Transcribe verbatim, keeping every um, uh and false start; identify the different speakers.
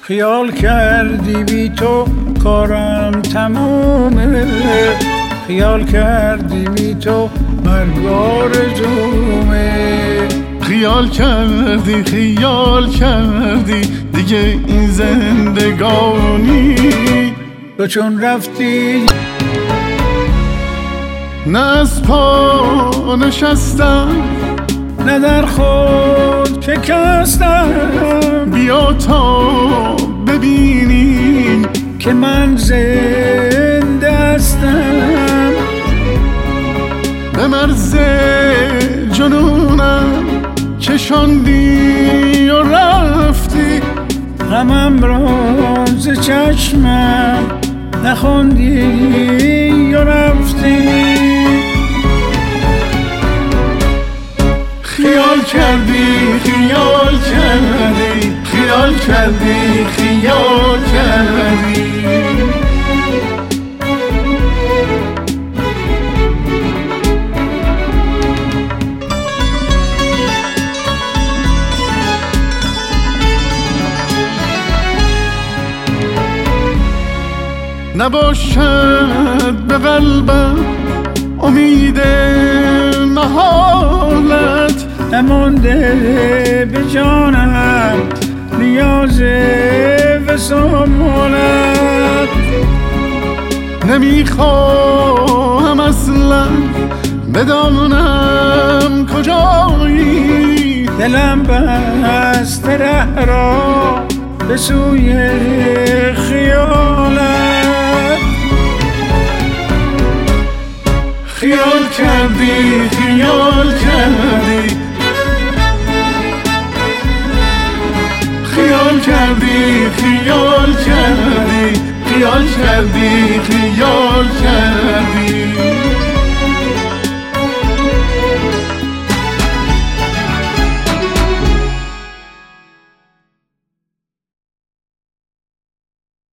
Speaker 1: خیال کردی بی تو کارم تمومه، خیال کردی بی تو مرگ آرزومه.
Speaker 2: خیال کردی خیال کردی دیگه این زندگانی،
Speaker 1: تو چون رفتی
Speaker 2: نه از پا نشستم
Speaker 1: نه در خود شکستم.
Speaker 2: بیا تا ببینی
Speaker 1: که من زنده هستم،
Speaker 2: به مرز جنونم کشاندی و رفتی.
Speaker 1: غمم را ز چشمم نخوندی و رفتی.
Speaker 2: خیال کردی خیال کردی خیال کردی خیال کردی. نباشد به قلبم امید محالت،
Speaker 1: نمانده به جانم نیاز وصالت.
Speaker 2: نمیخواهم اصلا بدانم کجایی،
Speaker 1: دلم بسته ره را به سوی خیالت.
Speaker 2: خیال کردی خیال کردی خیال کردی خیال کردی خیال کردی خیال کردی.